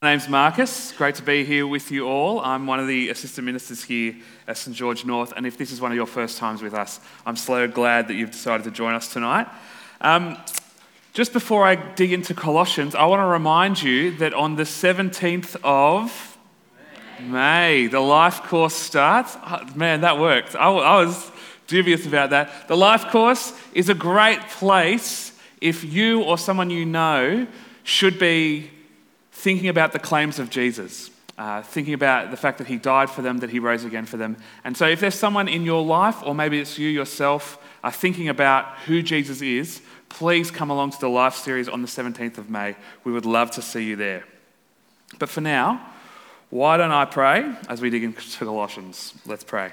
name's Marcus. Great to be here with you all. I'm one of the assistant ministers here at St George North, and if this is one of your first times with us, I'm so glad that you've decided to join us tonight. Just before I dig into Colossians, I want to remind you that on the 17th of May, the life course starts. Oh, man, that worked. I was dubious about that. The life course is a great place if you or someone you know should be thinking about the claims of Jesus, thinking about the fact that he died for them, that he rose again for them. And so if there's someone in your life, or maybe it's you yourself, thinking about who Jesus is, please come along to the Life series on the 17th of May. We would love to see you there. But for now, why don't I pray as we dig into Colossians? Let's pray.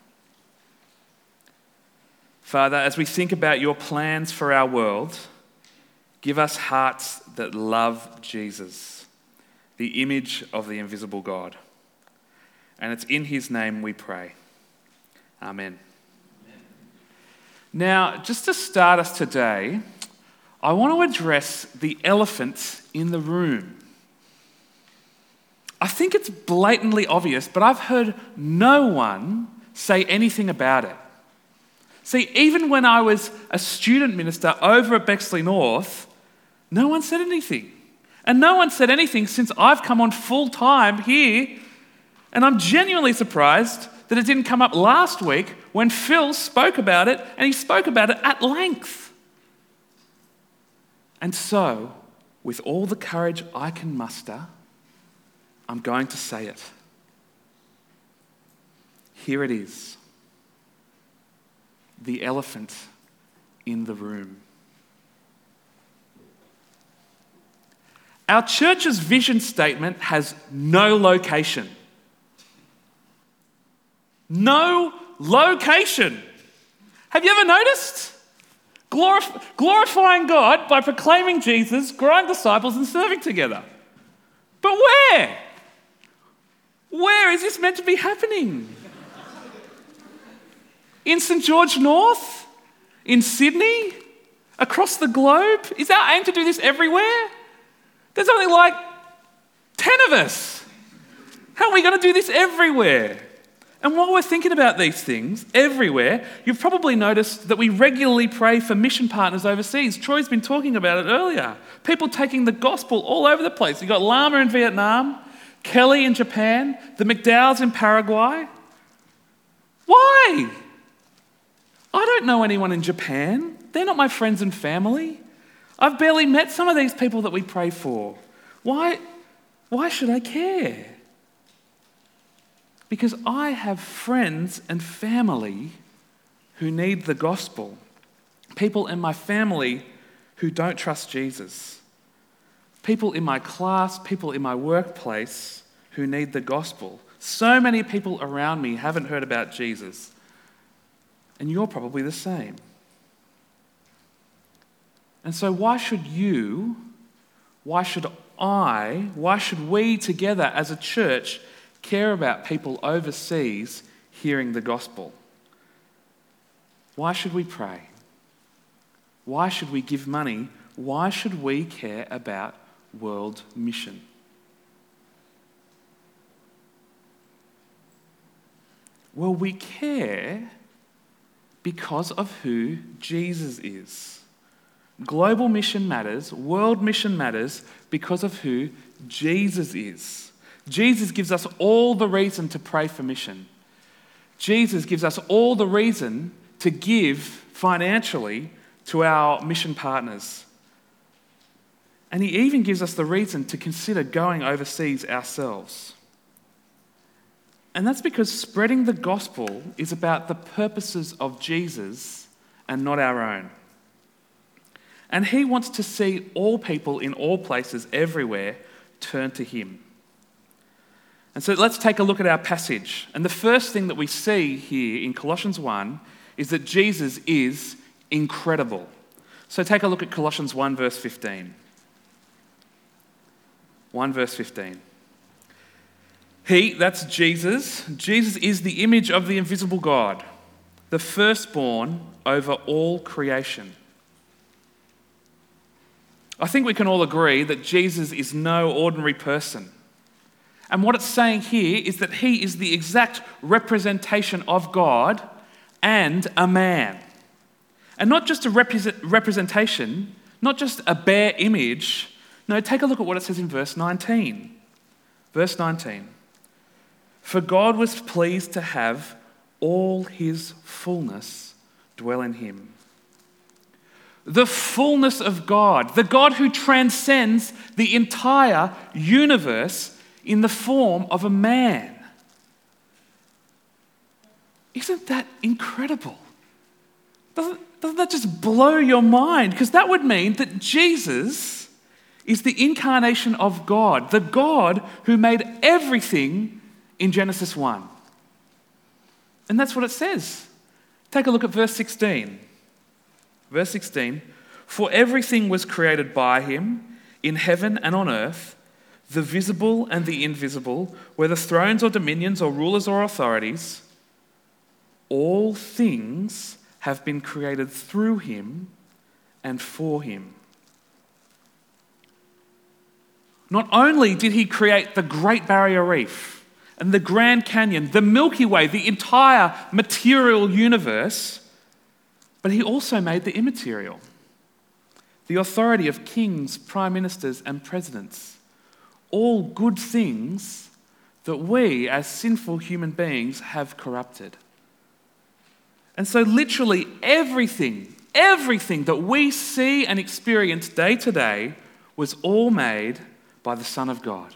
Father, as we think about your plans for our world, give us hearts that love Jesus, the image of the invisible God. And it's in his name we pray. Amen. Now, just to start us today, I want to address the elephant in the room. I think it's blatantly obvious, but I've heard no one say anything about it. See, even when I was a student minister over at Bexley North, no one said anything. And no one said anything since I've come on full time here. And I'm genuinely surprised that it didn't come up last week when Phil spoke about it, and he spoke about it at length. And so, with all the courage I can muster, I'm going to say it. Here it is. The elephant in the room. Our church's vision statement has no location. No location. Have you ever noticed? Glorifying God by proclaiming Jesus, growing disciples, and serving together. But where? Where is this meant to be happening? In St George North? In Sydney? Across the globe? Is our aim to do this everywhere? There's only like 10 of us. How are we going to do this everywhere? And while we're thinking about these things everywhere, you've probably noticed that we regularly pray for mission partners overseas. Troy's been talking about it earlier. People taking the gospel all over the place. You've got Lama in Vietnam, Kelly in Japan, the McDowells in Paraguay. Why? I don't know anyone in Japan. They're not my friends and family. I've barely met some of these people that we pray for. Why should I care? Because I have friends and family who need the gospel. People in my family who don't trust Jesus. People in my class, people in my workplace who need the gospel. So many people around me haven't heard about Jesus. And you're probably the same. And so why should we together as a church care about people overseas hearing the gospel? Why should we pray? Why should we give money? Why should we care about world mission? Well, we care because of who Jesus is. Global mission matters, world mission matters because of who Jesus is. Jesus gives us all the reason to pray for mission. Jesus gives us all the reason to give financially to our mission partners. And he even gives us the reason to consider going overseas ourselves. And that's because spreading the gospel is about the purposes of Jesus and not our own. And he wants to see all people in all places everywhere turn to him. And so let's take a look at our passage. And the first thing that we see here in Colossians 1 is that Jesus is incredible. So take a look at Colossians 1 verse 15. 1 verse 15. He, that's Jesus, Jesus is the image of the invisible God, the firstborn over all creation. I think we can all agree that Jesus is no ordinary person. And what it's saying here is that he is the exact representation of God and a man. And not just a representation, not just a bare image. No, take a look at what it says in verse 19. Verse 19. For God was pleased to have all his fullness dwell in him. The fullness of God, the God who transcends the entire universe in the form of a man. Isn't that incredible? Doesn't that just blow your mind? Because that would mean that Jesus is the incarnation of God, the God who made everything in Genesis 1. And that's what it says. Take a look at verse 16. Verse 16, for everything was created by him in heaven and on earth, the visible and the invisible, whether thrones or dominions or rulers or authorities, all things have been created through him and for him. Not only did he create the Great Barrier Reef and the Grand Canyon, the Milky Way, the entire material universe, but he also made the immaterial, the authority of kings, prime ministers, and presidents. All good things that we, as sinful human beings, have corrupted. And so literally everything that we see and experience day to day was all made by the Son of God.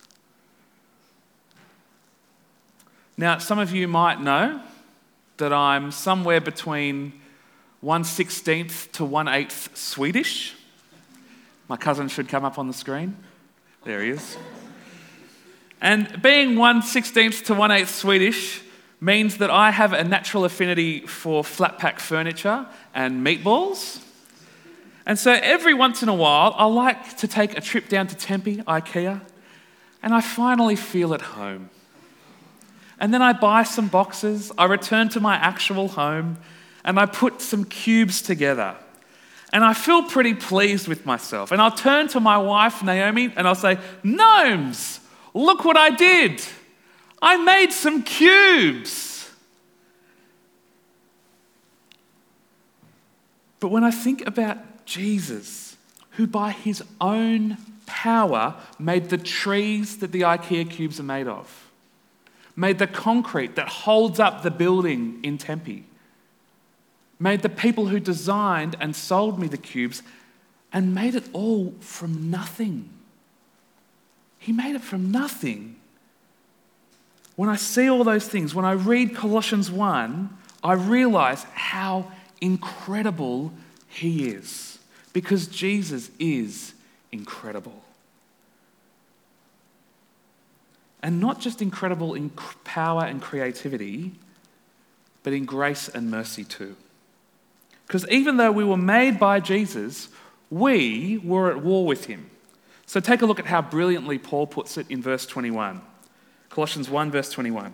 Now, some of you might know that I'm somewhere between 1/16 to 1/8 Swedish. My cousin should come up on the screen. There he is. And being 1/16 to 1/8 Swedish means that I have a natural affinity for flat pack furniture and meatballs. And so every once in a while, I like to take a trip down to Tempe, IKEA, and I finally feel at home. And then I buy some boxes, I return to my actual home, and I put some cubes together. And I feel pretty pleased with myself. And I'll turn to my wife, Naomi, and I'll say, Gnomes, look what I did. I made some cubes. But when I think about Jesus, who by his own power made the trees that the IKEA cubes are made of, made the concrete that holds up the building in Tempe, made the people who designed and sold me the cubes, and made it all from nothing. He made it from nothing. When I see all those things, when I read Colossians 1, I realize how incredible he is, because Jesus is incredible. And not just incredible in power and creativity, but in grace and mercy too. Because even though we were made by Jesus, we were at war with him. So take a look at how brilliantly Paul puts it in verse 21. Colossians 1, verse 21.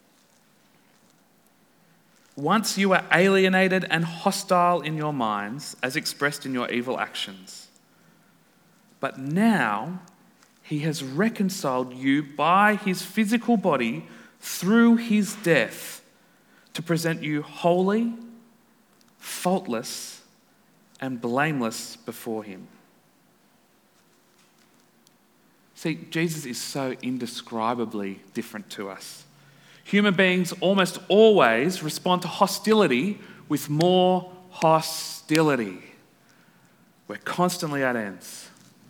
Once you were alienated and hostile in your minds, as expressed in your evil actions. But now he has reconciled you by his physical body through his death to present you holy, faultless, and blameless before him. See, Jesus is so indescribably different to us. Human beings almost always respond to hostility with more hostility. We're constantly at ends.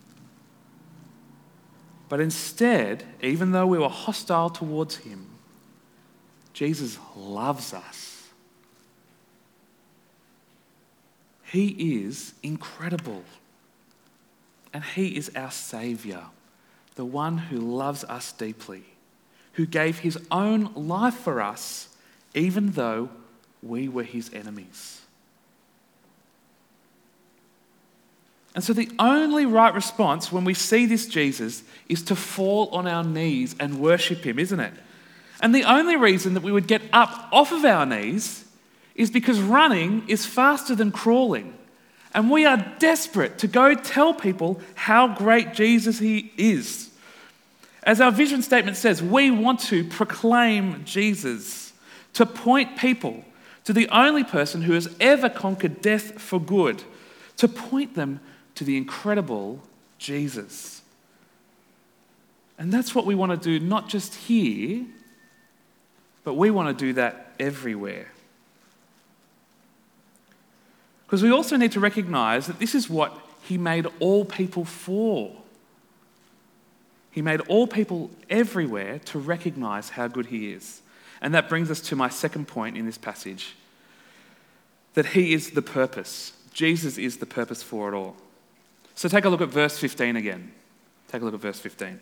But instead, even though we were hostile towards him, Jesus loves us. He is incredible. And he is our Saviour, the one who loves us deeply, who gave his own life for us, even though we were his enemies. And so the only right response when we see this Jesus is to fall on our knees and worship him, isn't it? And the only reason that we would get up off of our knees is because running is faster than crawling. And we are desperate to go tell people how great Jesus he is. As our vision statement says, we want to proclaim Jesus, to point people to the only person who has ever conquered death for good, to point them to the incredible Jesus. And that's what we want to do, not just here, but we want to do that everywhere. Because we also need to recognize that this is what he made all people for. He made all people everywhere to recognize how good he is. And that brings us to my second point in this passage, that he is the purpose. Jesus is the purpose for it all. So take a look at verse 15 again. Take a look at verse 15.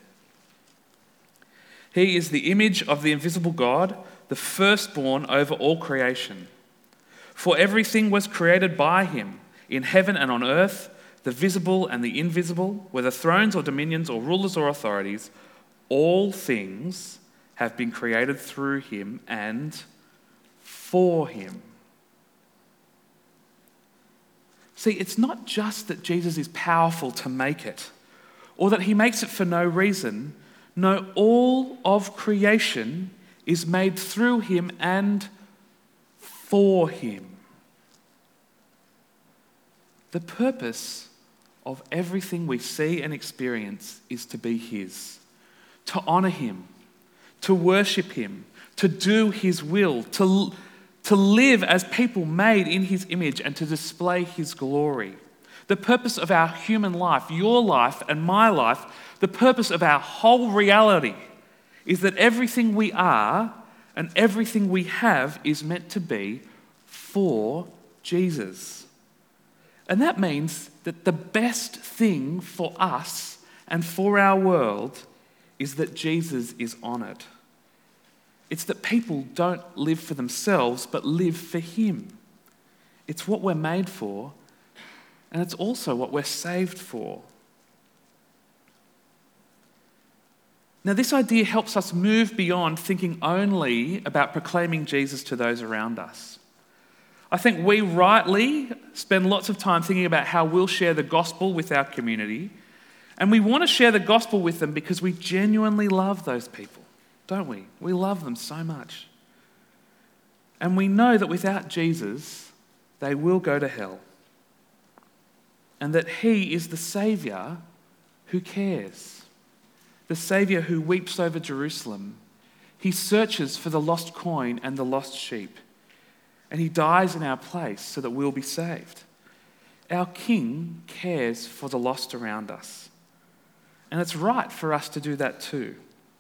He is the image of the invisible God, the firstborn over all creation. For everything was created by him, in heaven and on earth, the visible and the invisible, whether thrones or dominions or rulers or authorities, all things have been created through him and for him. See, it's not just that Jesus is powerful to make it, or that he makes it for no reason. No, all of creation is made through him and for him. The purpose of everything we see and experience is to be his, to honour him, to worship him, to do his will, to live as people made in his image and to display his glory. The purpose of our human life, your life and my life, the purpose of our whole reality is that everything we are and everything we have is meant to be for Jesus. And that means that the best thing for us and for our world is that Jesus is honoured. It's that people don't live for themselves, but live for him. It's what we're made for, and it's also what we're saved for. Now, this idea helps us move beyond thinking only about proclaiming Jesus to those around us. I think we rightly spend lots of time thinking about how we'll share the gospel with our community, and we want to share the gospel with them because we genuinely love those people, don't we? We love them so much. And we know that without Jesus, they will go to hell. And that he is the Saviour who cares. The Saviour who weeps over Jerusalem. He searches for the lost coin and the lost sheep. And he dies in our place so that we'll be saved. Our King cares for the lost around us. And it's right for us to do that too.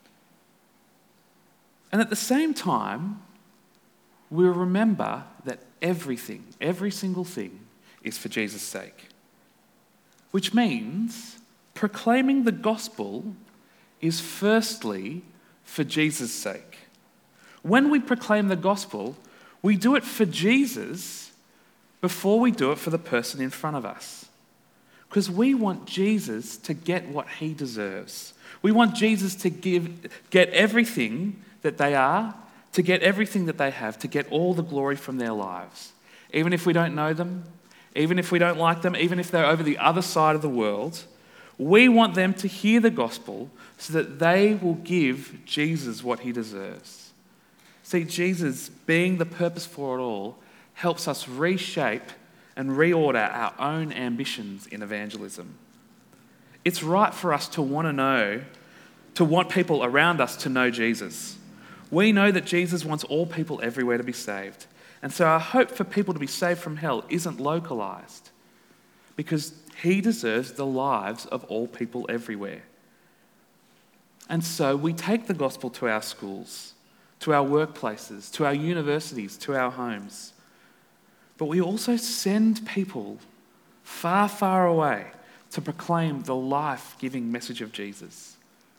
And at the same time, we'll remember that everything, every single thing, is for Jesus' sake. Which means proclaiming the gospel is firstly for Jesus' sake. When we proclaim the gospel, we do it for Jesus before we do it for the person in front of us. Because we want Jesus to get what he deserves. We want Jesus to get everything that they are, to get everything that they have, to get all the glory from their lives. Even if we don't know them, even if we don't like them, even if they're over the other side of the world, we want them to hear the gospel so that they will give Jesus what he deserves. See, Jesus, being the purpose for it all, helps us reshape and reorder our own ambitions in evangelism. It's right for us to want people around us to know Jesus. We know that Jesus wants all people everywhere to be saved. And so our hope for people to be saved from hell isn't localized because he deserves the lives of all people everywhere. And so we take the gospel to our schools, to our workplaces, to our universities, to our homes. But we also send people far, far away to proclaim the life-giving message of Jesus.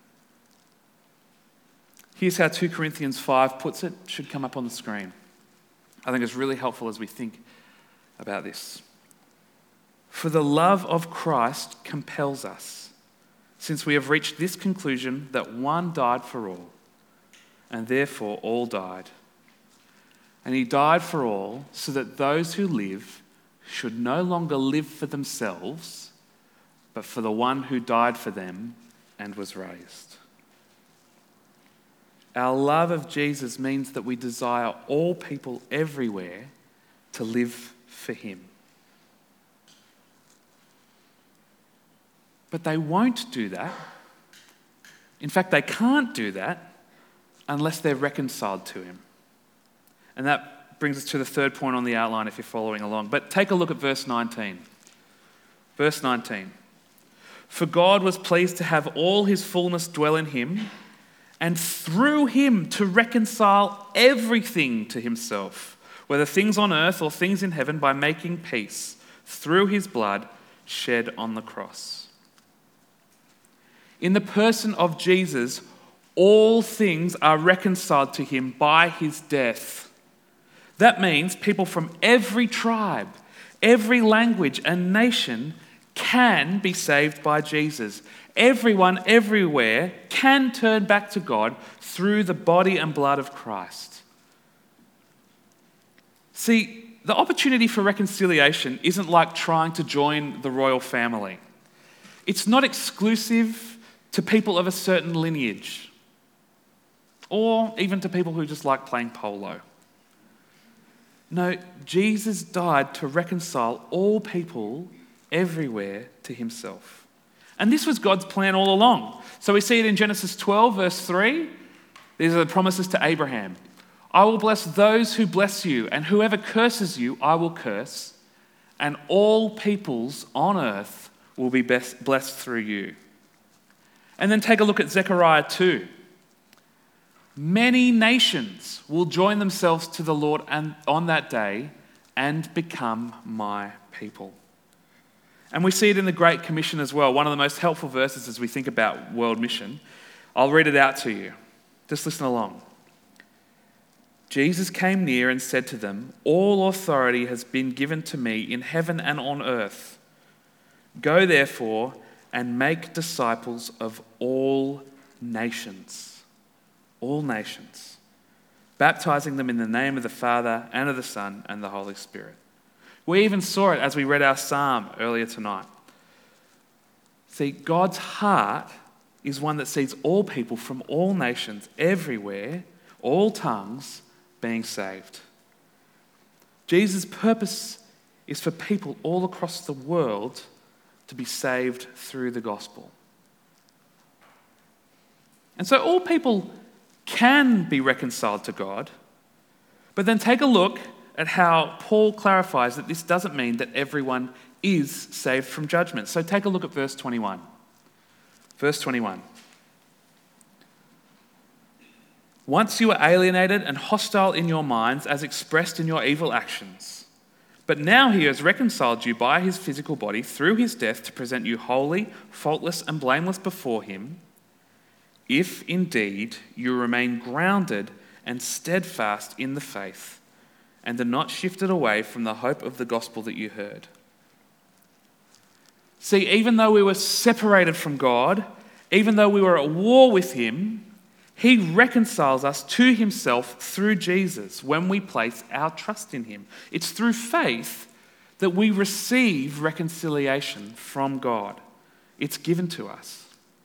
Here's how 2 Corinthians 5 puts it. It should come up on the screen. I think it's really helpful as we think about this. For the love of Christ compels us, since we have reached this conclusion that one died for all, and therefore all died. And he died for all so that those who live should no longer live for themselves, but for the one who died for them and was raised. Our love of Jesus means that we desire all people everywhere to live for him. But they won't do that. In fact, they can't do that unless they're reconciled to him. And that brings us to the third point on the outline if you're following along. But take a look at verse 19. Verse 19. For God was pleased to have all his fullness dwell in him, and through him to reconcile everything to himself, whether things on earth or things in heaven, by making peace through his blood shed on the cross. In the person of Jesus, all things are reconciled to him by his death. That means people from every tribe, every language and nation can be saved by Jesus. Everyone, everywhere, can turn back to God through the body and blood of Christ. See, the opportunity for reconciliation isn't like trying to join the royal family. It's not exclusive to people of a certain lineage, or even to people who just like playing polo. No, Jesus died to reconcile all people everywhere to himself. And this was God's plan all along. So we see it in Genesis 12, verse 3. These are the promises to Abraham. I will bless those who bless you, and whoever curses you, I will curse, and all peoples on earth will be blessed through you. And then take a look at Zechariah 2. Many nations will join themselves to the Lord on that day and become my people. And we see it in the Great Commission as well, one of the most helpful verses as we think about world mission. I'll read it out to you. Just listen along. Jesus came near and said to them, all authority has been given to me in heaven and on earth. Go therefore and make disciples of all nations. All nations, baptizing them in the name of the Father and of the Son and the Holy Spirit. We even saw it as we read our psalm earlier tonight. See, God's heart is one that sees all people from all nations, everywhere, all tongues, being saved. Jesus' purpose is for people all across the world to be saved through the gospel. And so all people can be reconciled to God, but then take a look at how Paul clarifies that this doesn't mean that everyone is saved from judgment. So take a look at verse 21. Verse 21. Once you were alienated and hostile in your minds as expressed in your evil actions, but now he has reconciled you by his physical body through his death to present you holy, faultless and blameless before him, if indeed you remain grounded and steadfast in the faith and are not shifted away from the hope of the gospel that you heard. See, even though we were separated from God, even though we were at war with him, he reconciles us to himself through Jesus when we place our trust in him. It's through faith that we receive reconciliation from God. It's given to us.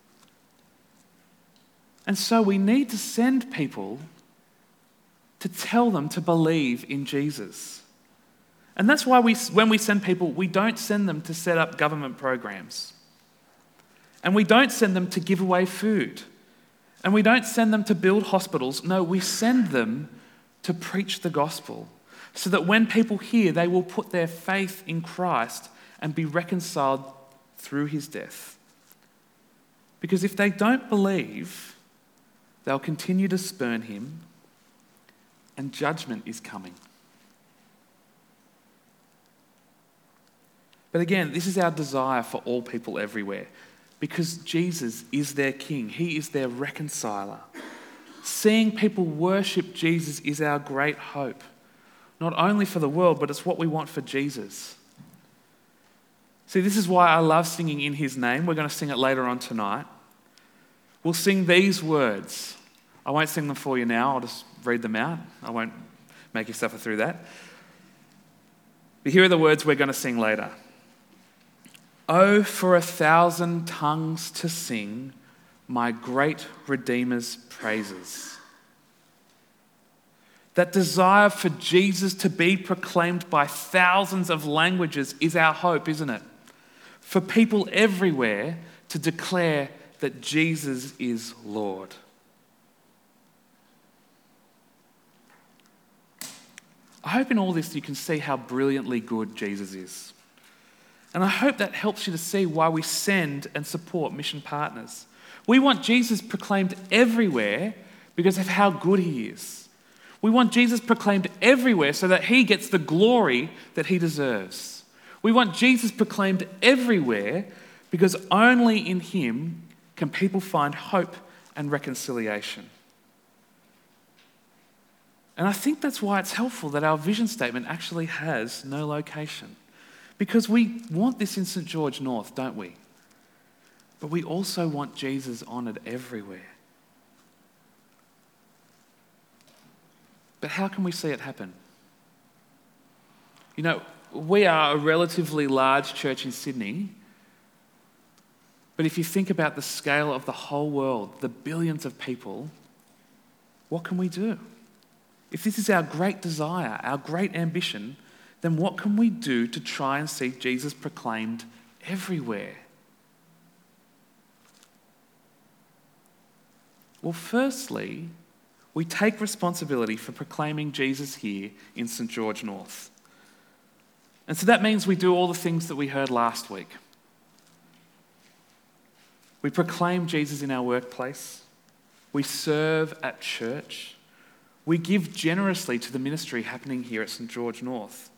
And so we need to send people to tell them to believe in Jesus. And that's why when we send people, we don't send them to set up government programs. And we don't send them to give away food. And we don't send them to build hospitals. No, we send them to preach the gospel so that when people hear, they will put their faith in Christ and be reconciled through his death. Because if they don't believe, they'll continue to spurn him, and judgment is coming. But again, this is our desire for all people everywhere, because Jesus is their King. He is their reconciler. Seeing people worship Jesus is our great hope, not only for the world, but it's what we want for Jesus. See, this is why I love singing in his name. We're going to sing it later on tonight. We'll sing these words. I won't sing them for you now. I'll just read them out. I won't make you suffer through that. But here are the words we're going to sing later. Oh, for 1,000 tongues to sing my great Redeemer's praises, That desire for Jesus to be proclaimed by thousands of languages is our hope, isn't it? For people everywhere to declare that Jesus is Lord. I hope in all this you can see how brilliantly good Jesus is. And I hope that helps you to see why we send and support mission partners. We want Jesus proclaimed everywhere because of how good he is. We want Jesus proclaimed everywhere so that he gets the glory that he deserves. We want Jesus proclaimed everywhere because only in him can people find hope and reconciliation. And I think that's why it's helpful that our vision statement actually has no location. Because we want this in St. George North, don't we? But we also want Jesus honoured everywhere. But how can we see it happen? You know, we are a relatively large church in Sydney, but if you think about the scale of the whole world, the billions of people, what can we do? If this is our great desire, our great ambition, then what can we do to try and see Jesus proclaimed everywhere? Well, firstly, we take responsibility for proclaiming Jesus here in St. George North. And so that means we do all the things that we heard last week. We proclaim Jesus in our workplace. We serve at church. We give generously to the ministry happening here at St. George North.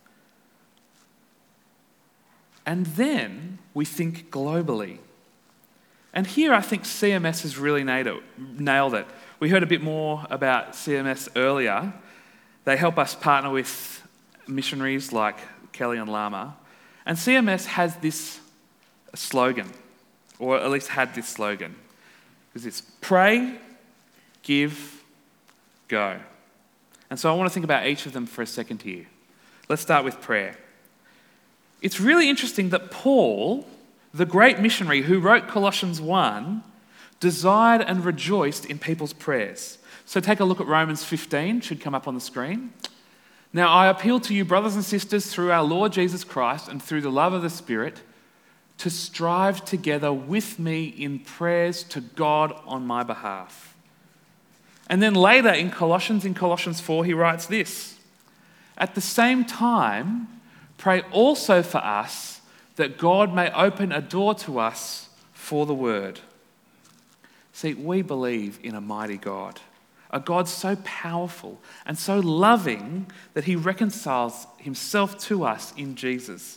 And then we think globally. And here I think CMS has really nailed it. We heard a bit more about CMS earlier. They help us partner with missionaries like Kelly and Lama. And CMS has this slogan, or at least had this slogan, because it's pray, give, go. And so I want to think about each of them for a second here. Let's start with prayer. It's really interesting that Paul, the great missionary who wrote Colossians 1, desired and rejoiced in people's prayers. So take a look at Romans 15, should come up on the screen. Now I appeal to you, brothers and sisters, through our Lord Jesus Christ and through the love of the Spirit, to strive together with me in prayers to God on my behalf. And then later in Colossians 4, he writes this: at the same time, pray also for us that God may open a door to us for the word. See, we believe in a mighty God, a God so powerful and so loving that he reconciles himself to us in Jesus.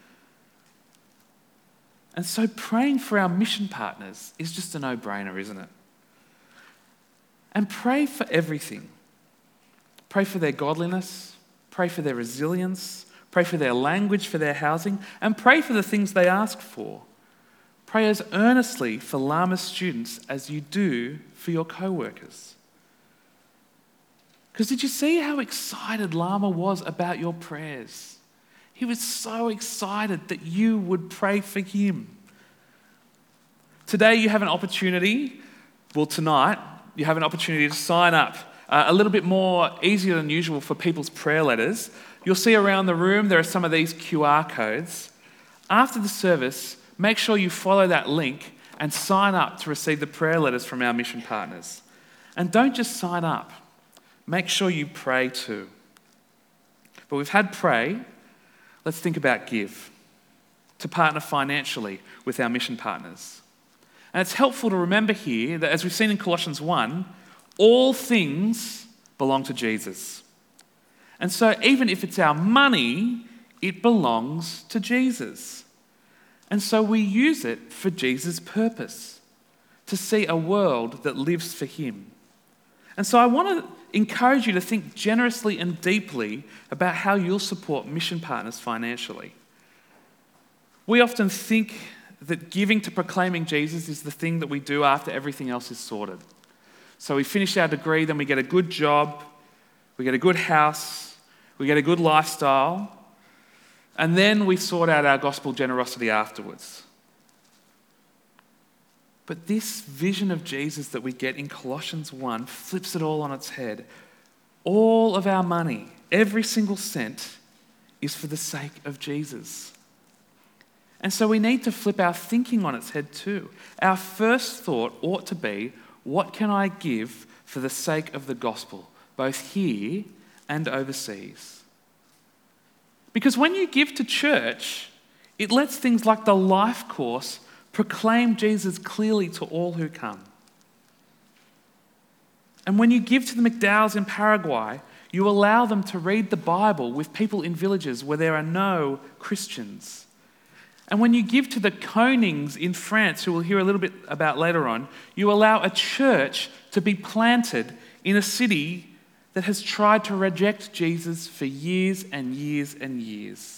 And so praying for our mission partners is just a no-brainer, isn't it? And pray for everything. Pray for their godliness, pray for their resilience, pray for their language, for their housing, and pray for the things they ask for. Pray as earnestly for Lama students as you do for your co-workers. Because did you see how excited Lama was about your prayers? He was so excited that you would pray for him. Today you have an opportunity, tonight, you have an opportunity to sign up a little bit more easier than usual for people's prayer letters. You'll see around the room there are some of these QR codes. After the service, make sure you follow that link and sign up to receive the prayer letters from our mission partners. And don't just sign up. Make sure you pray too. But we've had pray. Let's think about give. To partner financially with our mission partners. And it's helpful to remember here that, as we've seen in Colossians 1, all things belong to Jesus. And so even if it's our money, it belongs to Jesus. And so we use it for Jesus' purpose, to see a world that lives for him. And so I want to encourage you to think generously and deeply about how you'll support mission partners financially. We often think that giving to proclaiming Jesus is the thing that we do after everything else is sorted. So we finish our degree, then we get a good job, we get a good house, we get a good lifestyle, and then we sort out our gospel generosity afterwards. But this vision of Jesus that we get in Colossians 1 flips it all on its head. All of our money, every single cent, is for the sake of Jesus. And so we need to flip our thinking on its head too. Our first thought ought to be, what can I give for the sake of the gospel, both here and overseas? Because when you give to church, it lets things like the life course proclaim Jesus clearly to all who come. And when you give to the McDowells in Paraguay, you allow them to read the Bible with people in villages where there are no Christians. And when you give to the Konings in France, who we'll hear a little bit about later on, you allow a church to be planted in a city that has tried to reject Jesus for years and years and years.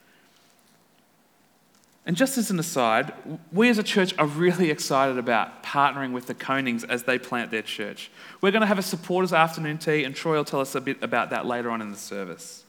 And just as an aside, we as a church are really excited about partnering with the Konings as they plant their church. We're going to have a supporters afternoon tea, and Troy will tell us a bit about that later on in the service.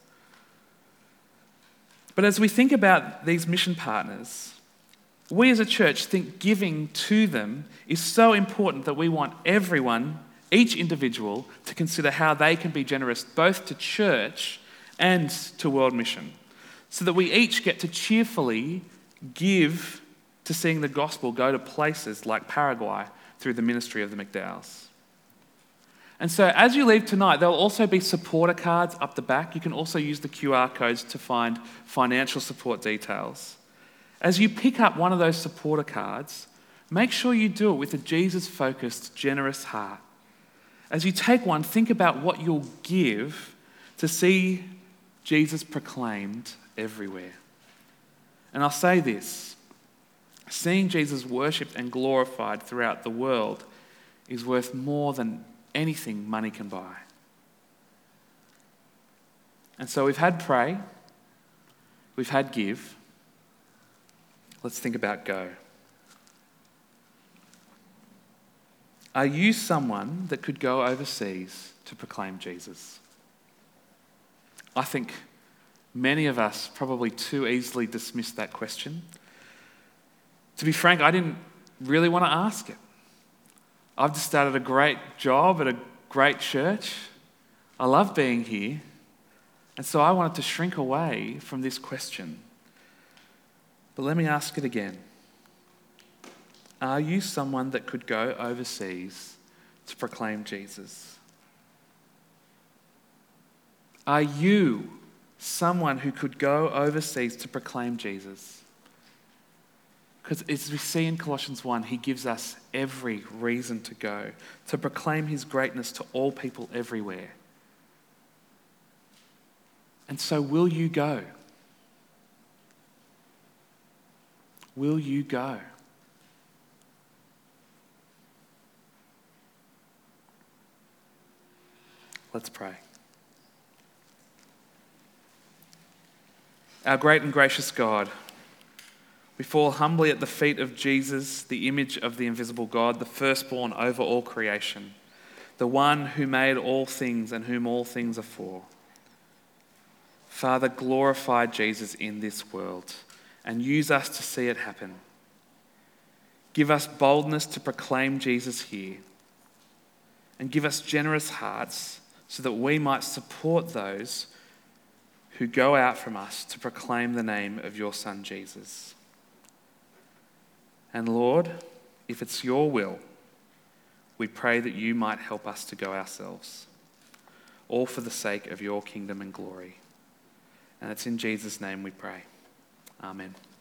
But as we think about these mission partners, we as a church think giving to them is so important that we want everyone, each individual, to consider how they can be generous both to church and to world mission, so that we each get to cheerfully give to seeing the gospel go to places like Paraguay through the ministry of the McDowells. And so as you leave tonight, there'll also be supporter cards up the back. You can also use the QR codes to find financial support details. As you pick up one of those supporter cards, make sure you do it with a Jesus-focused, generous heart. As you take one, think about what you'll give to see Jesus proclaimed everywhere. And I'll say this, seeing Jesus worshipped and glorified throughout the world is worth more than anything money can buy. And so we've had pray, we've had give. Let's think about go. Are you someone that could go overseas to proclaim Jesus? I think many of us probably too easily dismiss that question. To be frank, I didn't really want to ask it. I've just started a great job at a great church. I love being here. And so I wanted to shrink away from this question. But let me ask it again. Are you someone that could go overseas to proclaim Jesus? Are you someone who could go overseas to proclaim Jesus? Because as we see in Colossians 1, he gives us every reason to go, to proclaim his greatness to all people everywhere. And so will you go? Will you go? Let's pray. Our great and gracious God, we fall humbly at the feet of Jesus, the image of the invisible God, the firstborn over all creation, the one who made all things and whom all things are for. Father, glorify Jesus in this world and use us to see it happen. Give us boldness to proclaim Jesus here, and give us generous hearts so that we might support those who go out from us to proclaim the name of your Son, Jesus. And Lord, if it's your will, we pray that you might help us to go ourselves, all for the sake of your kingdom and glory. And it's in Jesus' name we pray. Amen.